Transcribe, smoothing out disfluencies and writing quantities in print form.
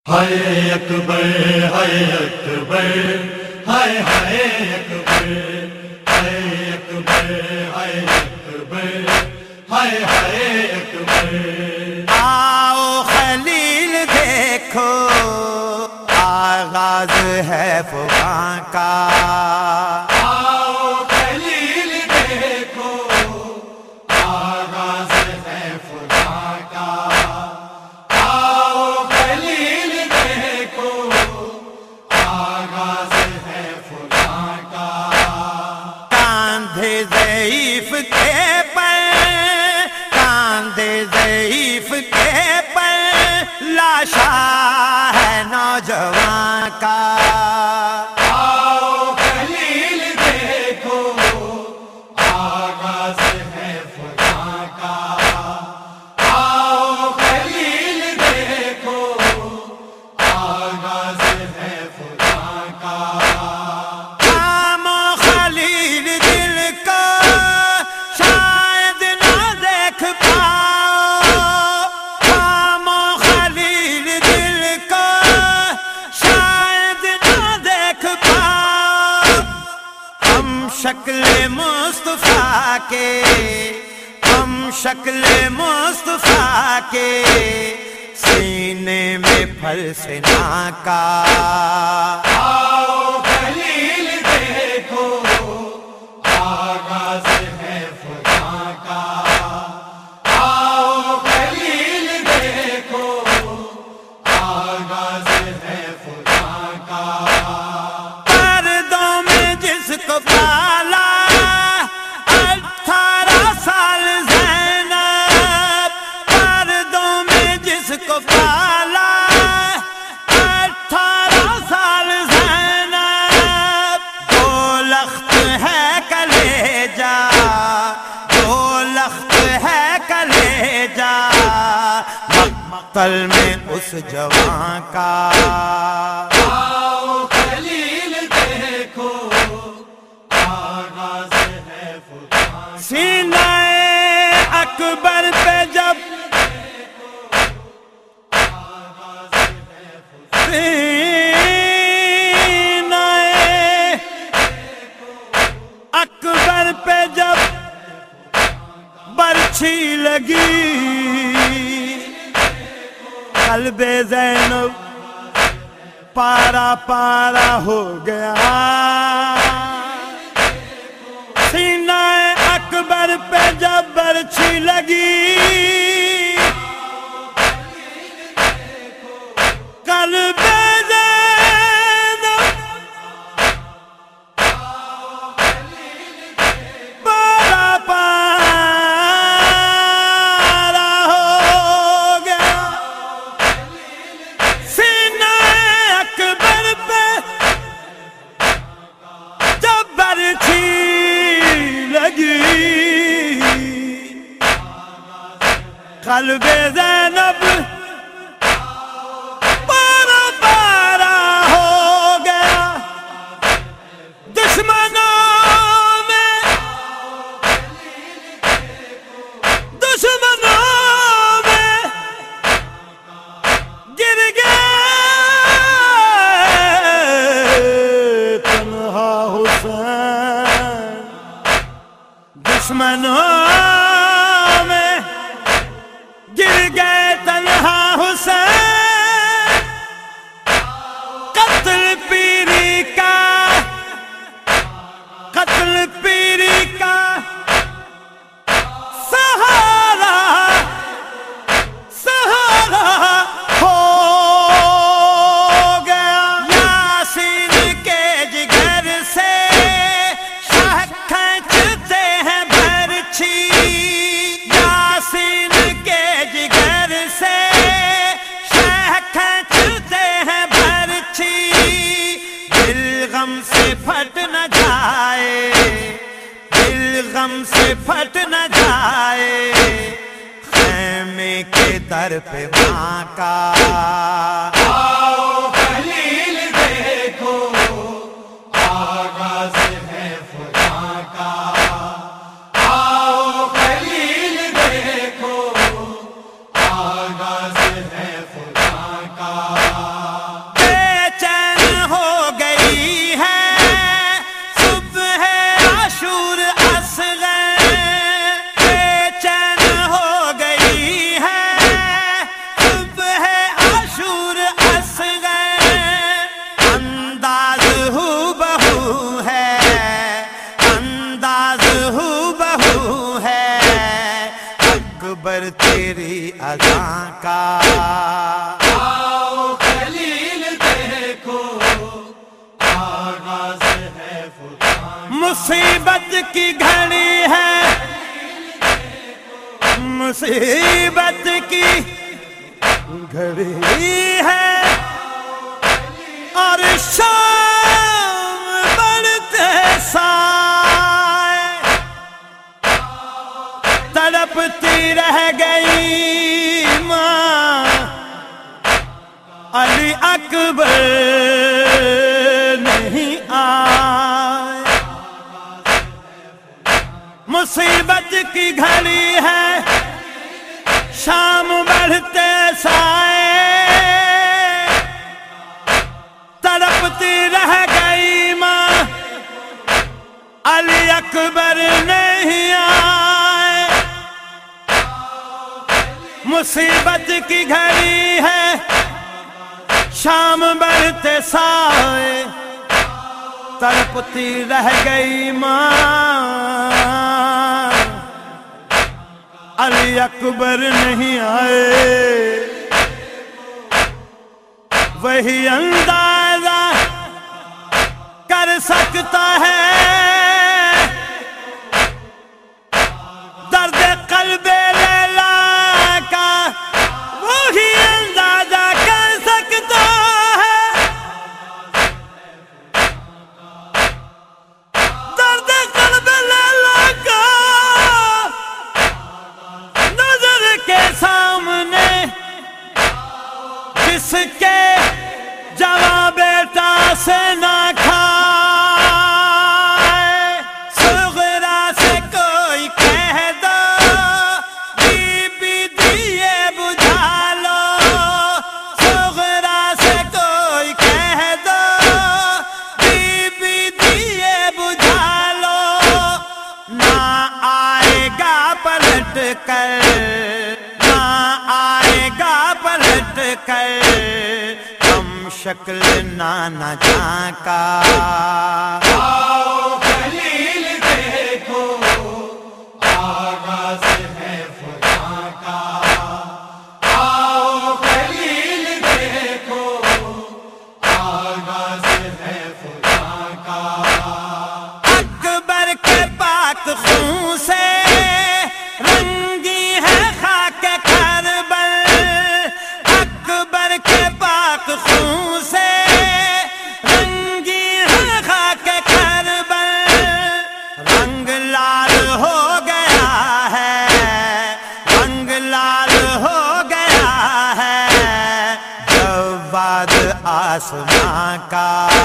ہائے اکبر ہائے اکبر ہائے ہائے اکبر ہائے اکبر ہائے اکبر ہائے ہائے اکبر۔ آؤ خلیل دیکھو آغاز ہے فغاں کا، آؤ خلیل دیکھو آغاز ہے فغاں کا، آؤ خلیل دیکھو آغاز ہے فغاں کا۔ کاندھے ضعیف کے پر، کاندھے ضعیف کے پر لاشا ہے نوجوان کا، آؤ خلیل دیکھو آغاز ہے فغاں کا، آؤ خلیل دیکھو آغاز ہے فغاں کا۔ کامو خلیل دل کو شاید نہ دیکھ پاؤ، کامو خلیل دل کو شاید نہ دیکھ پاؤ، ہم شکل مصطفیٰ کے، ہم شکل مصطفیٰ کے سینے میں پھلسنا کا، آؤ خلیل دیکھو آغاز ہے فغاں کا، آؤ خلیل دیکھو آغاز ہے فغاں کا۔ پردوں میں جس کو پالا 18 سال زینب، پردوں میں جس کو پالا 18 سال زینب، دو لخت ہے کلیجا، دو لخت ہے کلیجا مقتل میں اس جوان کا، آؤ خلیل دیکھو آغاز ہے فغاں کا۔ سینہ اکبر پہ جب سینہ اکبر پہ جب برچھی لگی، قلب زینب پارا پارا ہو گیا، سینہ اکبر پہ جب برچھی لگی، قلب زینب پارا پارا ہو گیا، سینہ اکبر پہ جب برچھی لگی، قلب زینب پارا پارا ہو گیا، دشمنوں میں دشمنوں میں گر گئے تنہا حسین، دشمنوں میں گر گئے تنہا حسین، قتل پیری کا، قتل پیری کا سہارا سہارا ہو گیا، یاسین کے جگر سے شاہ کھینچتے ہیں برچھی، یاسین کے جگر سے شاہ کھینچتے ہیں برچھی، دل غم سے پھٹ نہ جائے، دل غم سے پھٹ نہ جائے، خیمے کے در پہ ماں کا، آؤ خلیل دیکھو آغاز ہے فغاں کا، آؤ خلیل دیکھو آغاز ہے فغاں کا۔ मुसीबत की घड़ी है, मुसीबत की घड़ी है और शाम बढ़ते साए तड़पती रह गई माँ अली अकबर नहीं आए। मुसीबत की घड़ी है, शाम बढ़ते साए तड़पती रह गई माँ अली अकबर नहीं आए। मुसीबत की घड़ी है, शाम बढ़ते साए तड़पती रह गई माँ अली अकबर नहीं आए। वही अंदाजा कर सकता है दर्द क़ल्बे लैला का, वही अंदाजा कर सकता है दर्द क़ल्बे लैला का। नजर के सामने जिसके जवां बेटा से ना खाए, सुगरा से कोई कह दो बीबी दिए बुझा लो, सुगरा से कोई कह दो बीबी दिए बुझा लो। ना आएगा पलट कर, ना आएगा पलट कर शक्ल नाना झांका। आओ खलील देखो आगाज़ है खुदा का, आओ खलील देखो आगाज़ है खुदा का। अकबर के पाक खून से रंगी है खाक करबल, अकबर के पाक खून से रंगी है खाक करबल। रंग लाल हो गया है, रंग लाल हो गया है जवाद आसमां का।